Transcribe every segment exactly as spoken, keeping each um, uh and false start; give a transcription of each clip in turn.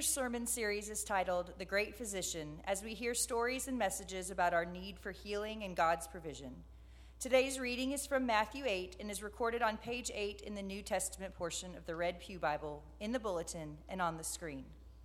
year's sermon series is titled The Great Physician, as we hear stories and messages about our need for healing and God's provision. Today's reading is from Matthew eight and is recorded on page eight in the New Testament portion of the Red Pew Bible, in the bulletin, and on the screen.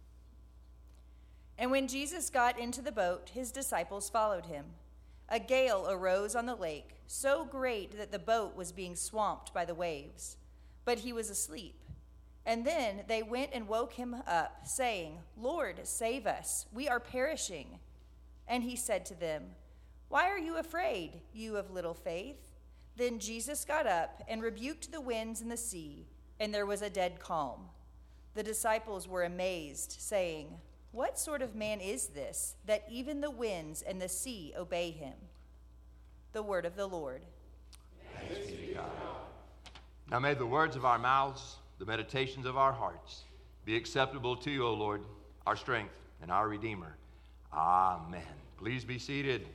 And when Jesus got into the boat, his disciples followed him. A gale arose on the lake, so great that the boat was being swamped by the waves, but he was asleep. And then they went and woke him up, saying, "Lord, save us, we are perishing." And he said to them, "Why are you afraid, you of little faith?" Then Jesus got up and rebuked the winds and the sea, and there was a dead calm. The disciples were amazed, saying, "What sort of man is this, that even the winds and the sea obey him?" The word of the Lord. Thanks be to God. Now may the words of our mouths, the meditations of our hearts, be acceptable to you, O Lord, our strength and our Redeemer. Amen. Please be seated.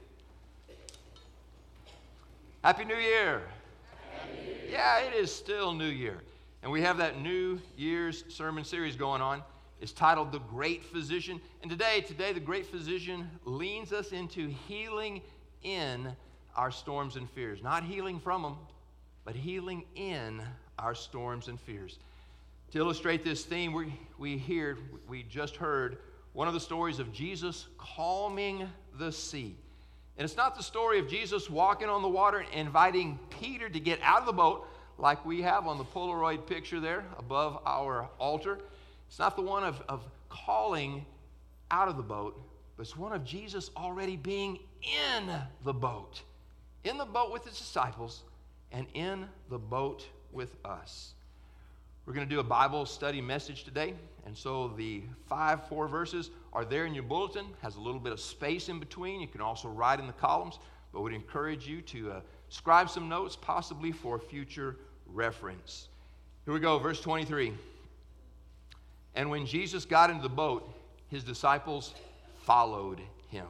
Happy New Year. Happy New Year. Yeah, it is still New Year. And we have that New Year's sermon series going on. It's titled The Great Physician. And today, today the Great Physician leans us into healing in our storms and fears. Not healing from them, but healing in our storms and fears. To illustrate this theme, we, we hear, we just heard one of the stories of Jesus calming the sea. And it's not the story of Jesus walking on the water and inviting Peter to get out of the boat like we have on the Polaroid picture there above our altar. It's not the one of, of calling out of the boat, but it's one of Jesus already being in the boat. In the boat with his disciples and in the boat with us. We're going to do a Bible study message today, and so the five, four verses are there in your bulletin. Has a little bit of space in between. You can also write in the columns, but would encourage you to uh, scribe some notes, possibly for future reference. Here we go, verse twenty-three. And when Jesus got into the boat, his disciples followed him.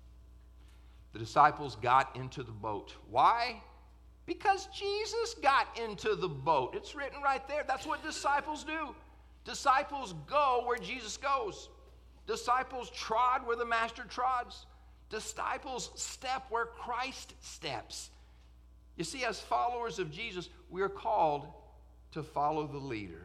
The disciples got into the boat. Why? Because Jesus got into the boat. It's written right there. That's what disciples do. Disciples go where Jesus goes. Disciples trod where the Master trods. Disciples step where Christ steps. You see, as followers of Jesus, we are called to follow the leader.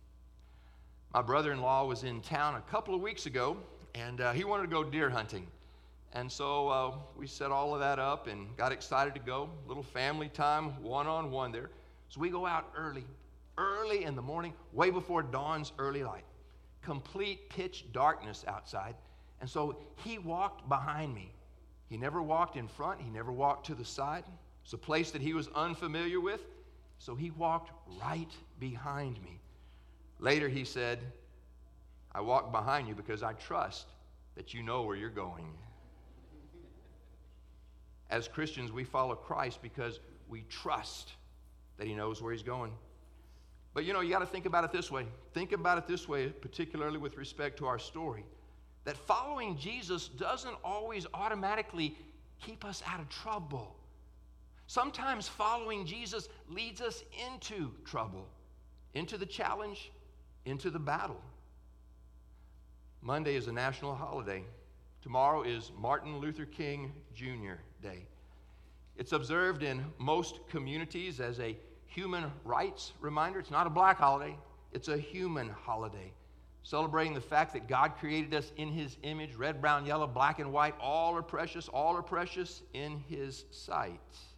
My brother-in-law was in town a couple of weeks ago, and uh, he wanted to go deer hunting. And so uh, we set all of that up and got excited to go. Little family time, one-on-one there. So we go out early, early in the morning, way before dawn's early light. Complete pitch darkness outside. And so he walked behind me. He never walked in front. He never walked to the side. It's a place that he was unfamiliar with. So he walked right behind me. Later he said, "I walk behind you because I trust that you know where you're going." As Christians, we follow Christ because we trust that he knows where he's going. But you know, you got to think about it this way. Think about it this way, particularly with respect to our story, that following Jesus doesn't always automatically keep us out of trouble. Sometimes following Jesus leads us into trouble, into the challenge, into the battle. Monday is a national holiday. Tomorrow is Martin Luther King Junior Day. It's observed in most communities as a human rights reminder. It's not a black holiday. It's a human holiday, celebrating the fact that God created us in his image, red, brown, yellow, black, and white. All are precious. All are precious in his sight.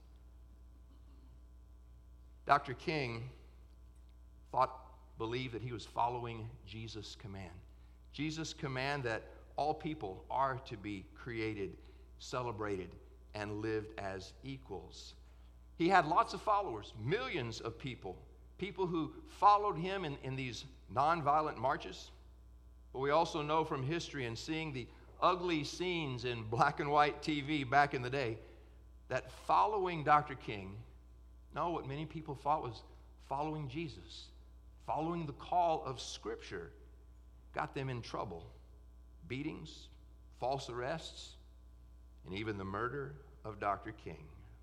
Doctor King thought, believed that he was following Jesus' command. Jesus' command that all people are to be created, celebrated, and lived as equals. He had lots of followers, millions of people, people who followed him in, in these nonviolent marches. But we also know from history and seeing the ugly scenes in black and white T V back in the day that following Doctor King, no, what many people thought was following Jesus, following the call of Scripture, got them in trouble. Beatings, false arrests, and even the murder of Doctor King.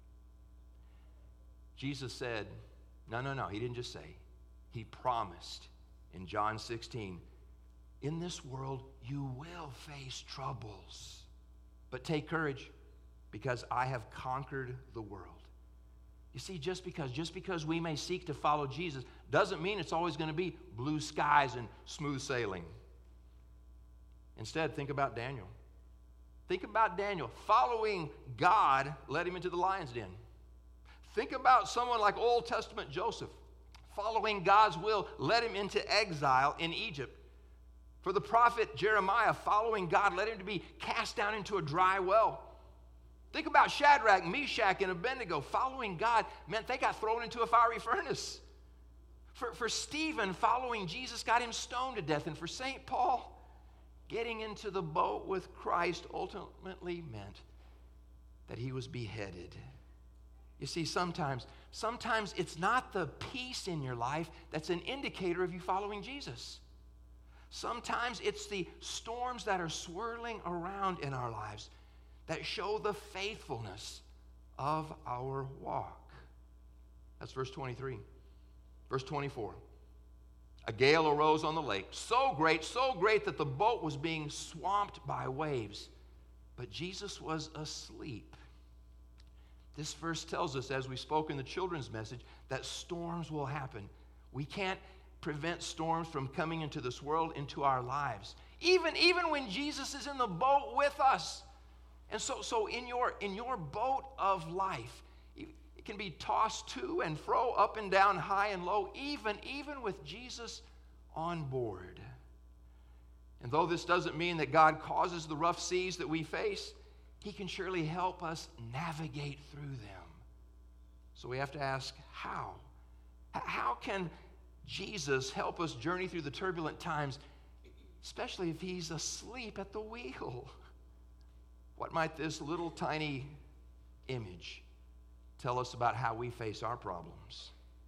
Jesus said, no, no, no, he didn't just say, he promised in John sixteen in this world you will face troubles. But take courage, because I have conquered the world. You see, just because, just because we may seek to follow Jesus doesn't mean it's always going to be blue skies and smooth sailing. Instead, think about Daniel. Think about Daniel. Following God led him into the lion's den. Think about someone like Old Testament Joseph. Following God's will led him into exile in Egypt. For the prophet Jeremiah, following God led him to be cast down into a dry well. Think about Shadrach, Meshach, and Abednego. Following God meant they got thrown into a fiery furnace. For, for Stephen, following Jesus got him stoned to death. And for Saint Paul, getting into the boat with Christ ultimately meant that he was beheaded. You see, sometimes, sometimes it's not the peace in your life that's an indicator of you following Jesus. Sometimes it's the storms that are swirling around in our lives that show the faithfulness of our walk. That's verse twenty-three. Verse twenty-four. A gale arose on the lake, so great, so great that the boat was being swamped by waves. But Jesus was asleep. This verse tells us, as we spoke in the children's message, that storms will happen. We can't prevent storms from coming into this world, into our lives. Even, even when Jesus is in the boat with us. And so, so in your, in your boat of life, it can be tossed to and fro, up and down, high and low, even, even with Jesus on board. And though this doesn't mean that God causes the rough seas that we face, he can surely help us navigate through them. So we have to ask, how? How can Jesus help us journey through the turbulent times, especially if he's asleep at the wheel? What might this little tiny image tell us about how we face our problems?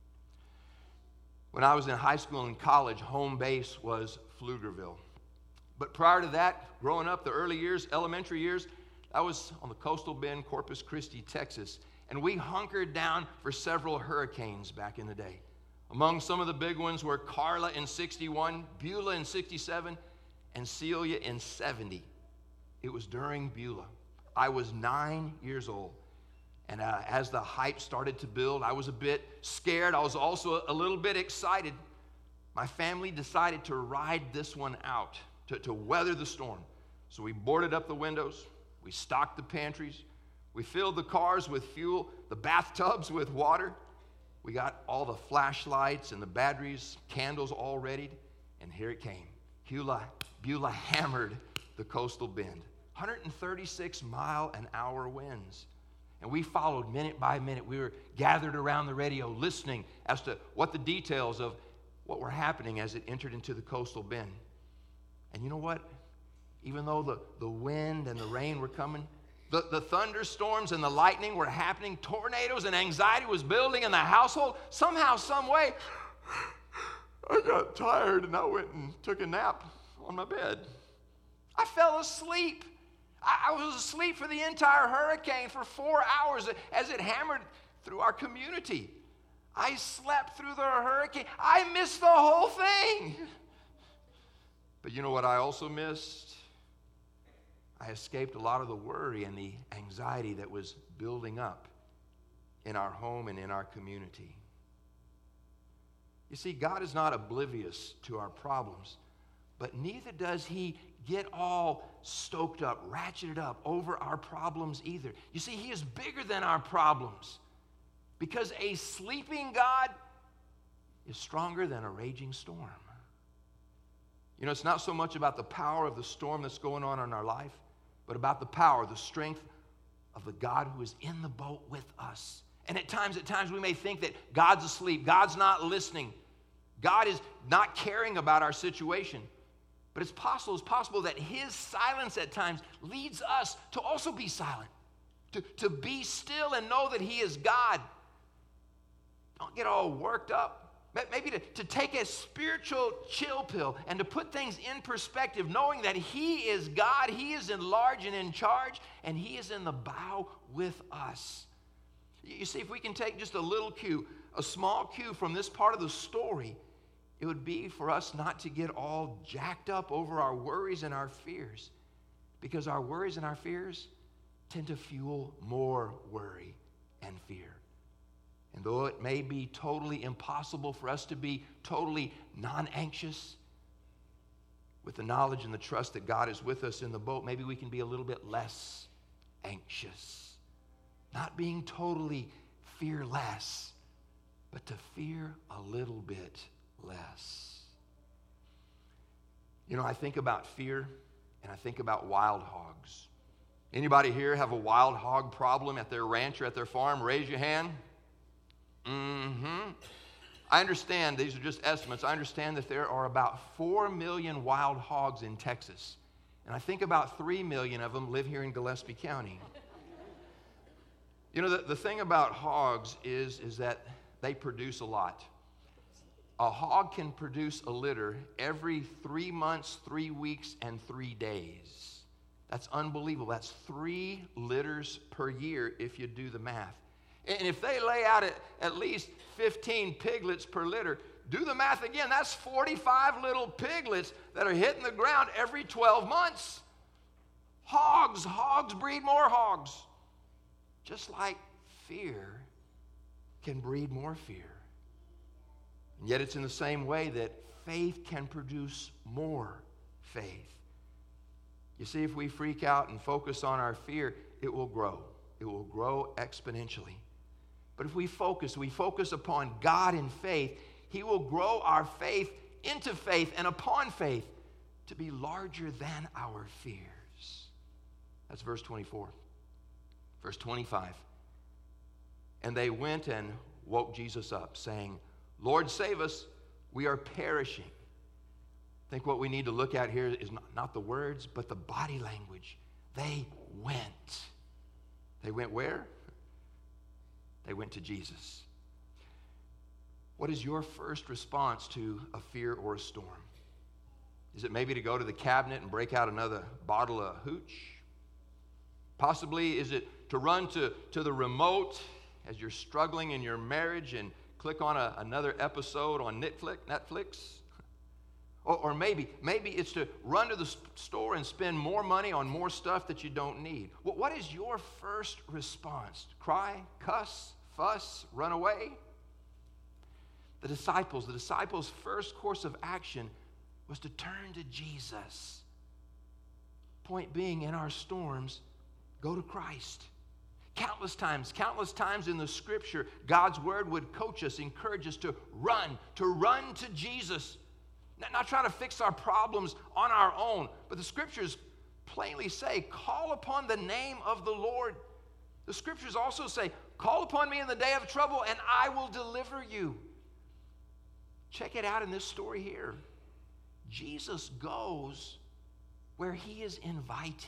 When I was in high school and college, home base was Pflugerville. But prior to that, growing up, the early years, elementary years, I was on the coastal bend, Corpus Christi, Texas, and we hunkered down for several hurricanes back in the day. Among some of the big ones were Carla in sixty-one, Beulah in sixty-seven, and Celia in seventy. It was during Beulah. I was nine years old. And uh, as the hype started to build, I was a bit scared. I was also a, a little bit excited. My family decided to ride this one out, to, to weather the storm. So we boarded up the windows. We stocked the pantries. We filled the cars with fuel, the bathtubs with water. We got all the flashlights and the batteries, candles all readied. And here it came. Beulah, Beulah hammered the coastal bend. one hundred thirty-six mile an hour winds. And we followed minute by minute. We were gathered around the radio listening as to what the details of what were happening as it entered into the coastal bend. And you know what? Even though the, the wind and the rain were coming, the, the thunderstorms and the lightning were happening, tornadoes and anxiety was building in the household, somehow, some way, I got tired and I went and took a nap on my bed. I fell asleep. I was asleep for the entire hurricane for four hours as it hammered through our community. I slept through the hurricane. I missed the whole thing. But you know what I also missed? I escaped a lot of the worry and the anxiety that was building up in our home and in our community. You see, God is not oblivious to our problems, but neither does he get all stoked up, ratcheted up over our problems either. You see, he is bigger than our problems, because a sleeping God is stronger than a raging storm. You know, it's not so much about the power of the storm that's going on in our life, but about the power, the strength of the God who is in the boat with us. And at times, at times we may think that God's asleep, God's not listening, God is not caring about our situation. But it's possible, it's possible that his silence at times leads us to also be silent, to, to be still and know that he is God. Don't get all worked up. Maybe to, to take a spiritual chill pill and to put things in perspective, knowing that he is God, he is in large and in charge, and he is in the bow with us. You see, if we can take just a little cue, a small cue from this part of the story, it would be for us not to get all jacked up over our worries and our fears, because our worries and our fears tend to fuel more worry and fear. And though it may be totally impossible for us to be totally non-anxious, with the knowledge and the trust that God is with us in the boat, maybe we can be a little bit less anxious. Not being totally fearless, but to fear a little bit less. You know, I think about fear and I think about wild hogs. Anybody here have a wild hog problem at their ranch or at their farm? Raise your hand. Mm-hmm. I understand, these are just estimates, I understand that there are about four million wild hogs in Texas. And I think about three million of them live here in Gillespie County. You know, the, the thing about hogs is, is that they produce a lot. A hog can produce a litter every three months, three weeks, and three days. That's unbelievable. That's three litters per year if you do the math. And if they lay out at, at least fifteen piglets per litter, do the math again. That's forty-five little piglets that are hitting the ground every twelve months. Hogs, hogs breed more hogs. Just like fear can breed more fear. And yet it's in the same way that faith can produce more faith. You see, if we freak out and focus on our fear, it will grow. It will grow exponentially. But if we focus, we focus upon God in faith, He will grow our faith into faith and upon faith to be larger than our fears. That's verse twenty-four. Verse twenty-five. And they went and woke Jesus up, saying, Lord, save us, we are perishing. I think what we need to look at here is not, not the words, but the body language. They went. They went where? They went to Jesus. What is your first response to a fear or a storm? Is it maybe to go to the cabinet and break out another bottle of hooch? Possibly is it to run to, to the remote as you're struggling in your marriage and click on a, another episode on Netflix? Netflix? Or, or maybe, maybe it's to run to the store and spend more money on more stuff that you don't need. What, what is your first response? Cry, cuss, fuss, run away? The disciples, the disciples' first course of action was to turn to Jesus. Point being, in our storms, go to Christ. Countless times, countless times in the Scripture, God's Word would coach us, encourage us to run, to run to Jesus. Not, not trying to fix our problems on our own, but the Scriptures plainly say, call upon the name of the Lord. The Scriptures also say, call upon me in the day of trouble, and I will deliver you. Check it out in this story here. Jesus goes where He is invited.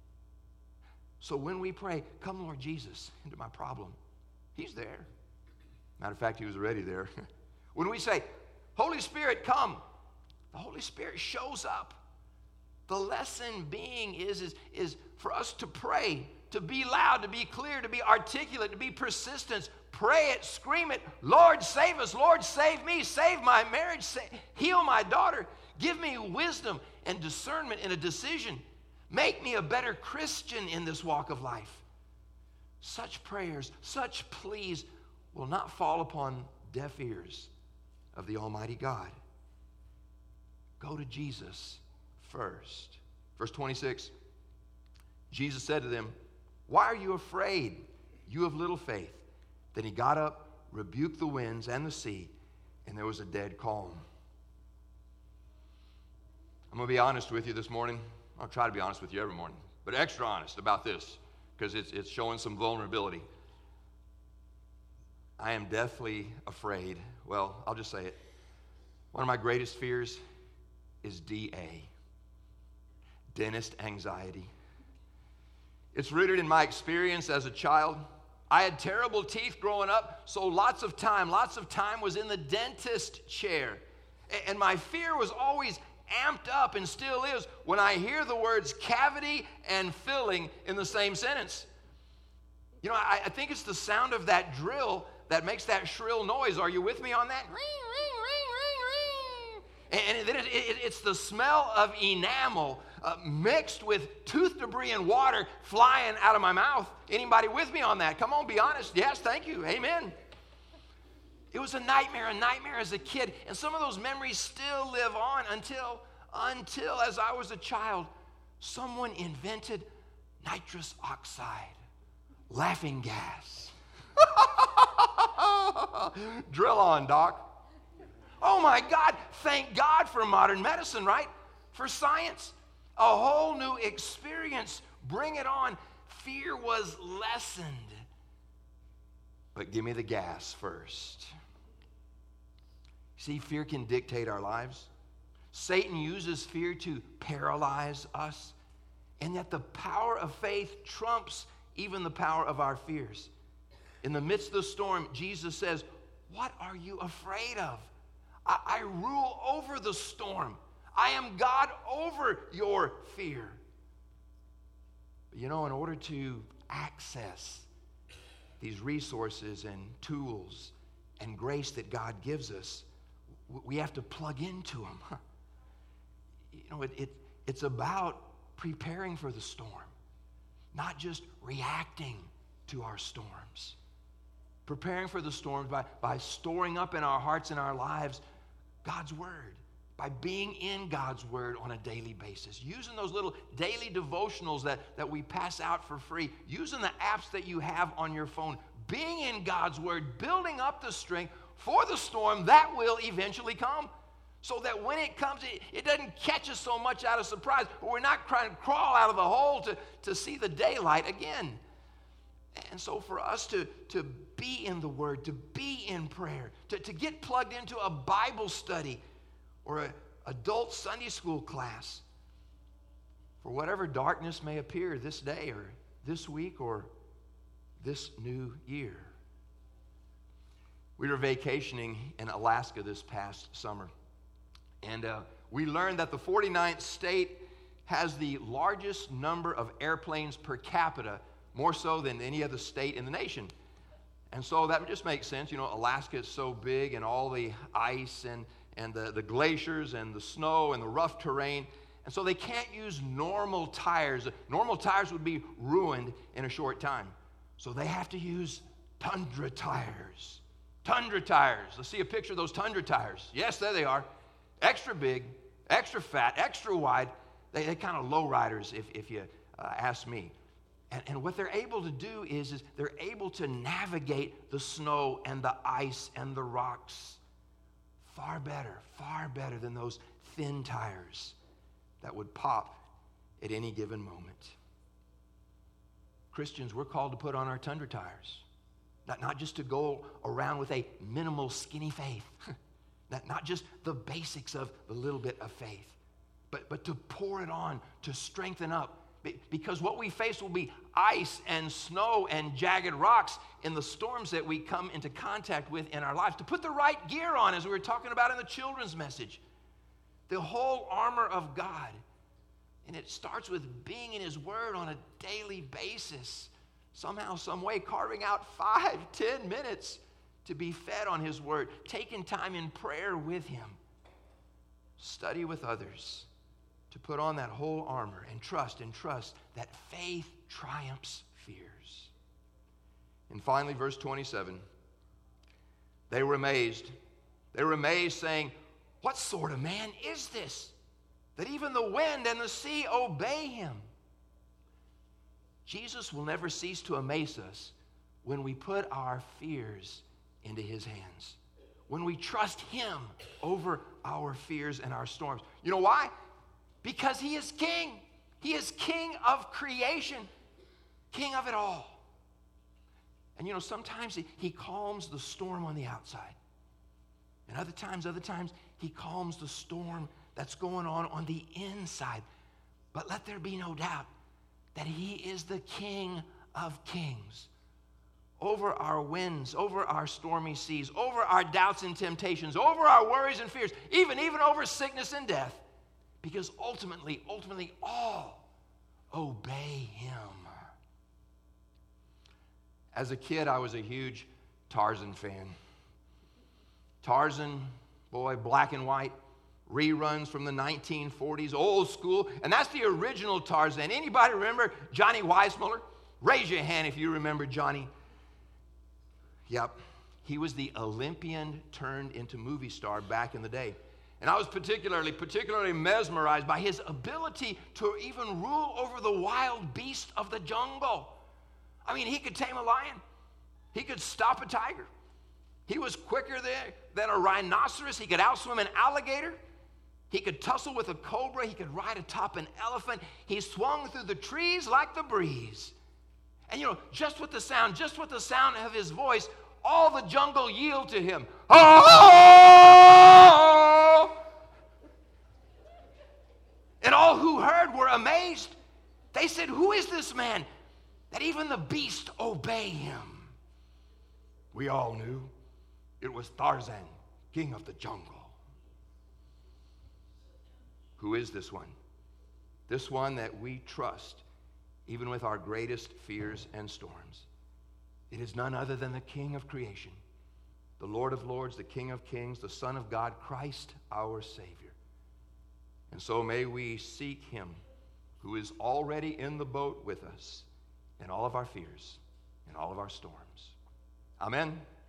So when we pray, come Lord Jesus into my problem, He's there. Matter of fact, He was already there. When we say, Holy Spirit, come, the Holy Spirit shows up. The lesson being is, is, is for us to pray, to be loud, to be clear, to be articulate, to be persistent. Pray it, scream it. Lord, save us. Lord, save me. Save my marriage. Save, heal my daughter. Give me wisdom and discernment in a decision. Make me a better Christian in this walk of life. Such prayers, such pleas will not fall upon deaf ears of the Almighty God. Go to Jesus first. Verse twenty-six, Jesus said to them, why are you afraid, you of little faith? Then He got up, rebuked the winds and the sea, and there was a dead calm. I'm going to be honest with you this morning. I'll try to be honest with you every morning, but extra honest about this because it's, it's showing some vulnerability. I am deathly afraid. Well, I'll just say it. One of my greatest fears is D A, dentist anxiety. It's rooted in my experience as a child. I had terrible teeth growing up, so lots of time, lots of time was in the dentist chair. And my fear was always amped up and still is when I hear the words cavity and filling in the same sentence. You know, I, I think it's the sound of that drill that makes that shrill noise. Are you with me on that? And then it, it, it's the smell of enamel uh, mixed with tooth debris and water flying out of my mouth. Anybody with me on that? Come on, be honest. Yes, thank you. Amen. It was a nightmare, a nightmare as a kid. And some of those memories still live on until, until as I was a child, someone invented nitrous oxide, laughing gas. Drill on, Doc. Oh my God, thank God for modern medicine, right? For science. A whole new experience. Bring it on. Fear was lessened. But give me the gas first. See, fear can dictate our lives. Satan uses fear to paralyze us. And yet the power of faith trumps even the power of our fears. In the midst of the storm, Jesus says, "What are you afraid of? I, I rule over the storm. I am God over your fear." But you know, in order to access these resources and tools and grace that God gives us, we have to plug into them. You know, it, it, it's about preparing for the storm, not just reacting to our storms. Preparing for the storms by, by storing up in our hearts and our lives God's Word, by being in God's Word on a daily basis, using those little daily devotionals that, that we pass out for free, using the apps that you have on your phone, being in God's Word, building up the strength for the storm that will eventually come, so that when it comes, it, it doesn't catch us so much out of surprise, but we're not trying to crawl out of the hole to, to see the daylight again. And so for us to, to be in the Word, to be in prayer, to, to get plugged into a Bible study or an adult Sunday school class, for whatever darkness may appear this day or this week or this new year. We were vacationing in Alaska this past summer, and uh, we learned that the forty-ninth state has the largest number of airplanes per capita, more so than any other state in the nation. And so that just makes sense. You know, Alaska is so big, and all the ice and, and the, the glaciers and the snow and the rough terrain. And so they can't use normal tires. Normal tires would be ruined in a short time. So they have to use Tundra tires. Tundra tires. Let's see a picture of those Tundra tires. Yes, there they are. Extra big, extra fat, extra wide. They, they're kind of low riders, if, if you uh, ask me. And, and what they're able to do is, is they're able to navigate the snow and the ice and the rocks far better, far better than those thin tires that would pop at any given moment. Christians, we're called to put on our Tundra tires. Not, not just to go around with a minimal skinny faith. not, not just the basics of the little bit of faith. But, but to pour it on, to strengthen up. Because what we face will be ice and snow and jagged rocks in the storms that we come into contact with in our lives. To put the right gear on, as we were talking about in the children's message. The whole armor of God. And it starts with being in His Word on a daily basis. Somehow, some way, carving out five, ten minutes to be fed on His Word. Taking time in prayer with Him. Study with others. To put on that whole armor and trust and trust that faith triumphs fears. And finally, verse twenty-seven. They were amazed. They were amazed, saying, "What sort of man is this, that even the wind and the sea obey Him?" Jesus will never cease to amaze us when we put our fears into His hands. When we trust Him over our fears and our storms. You know why? Because He is King. He is King of creation. King of it all. And you know, sometimes he, he calms the storm on the outside. And other times, other times, He calms the storm that's going on on the inside. But let there be no doubt that He is the King of kings. Over our winds, over our stormy seas, over our doubts and temptations, over our worries and fears, even, even over sickness and death. Because ultimately, ultimately, all obey Him. As a kid, I was a huge Tarzan fan. Tarzan, boy, black and white, reruns from the nineteen forties, old school, and that's the original Tarzan. Anybody remember Johnny Weissmuller? Raise your hand if you remember Johnny. Yep, he was the Olympian turned into movie star back in the day. And I was particularly, particularly mesmerized by his ability to even rule over the wild beast of the jungle. I mean, he could tame a lion. He could stop a tiger. He was quicker there than a rhinoceros. He could outswim an alligator. He could tussle with a cobra. He could ride atop an elephant. He swung through the trees like the breeze. And you know, just with the sound, just with the sound of his voice, all the jungle yielded to him. Oh! And all who heard were amazed. They said, "Who is this man that even the beast obey him?" We all knew it was Tarzan, king of the jungle. Who is this one? This one that we trust even with our greatest fears and storms. It is none other than the King of creation, the Lord of lords, the King of kings, the Son of God, Christ our Savior. And so may we seek him who is already in the boat with us in all of our fears, in all of our storms. Amen.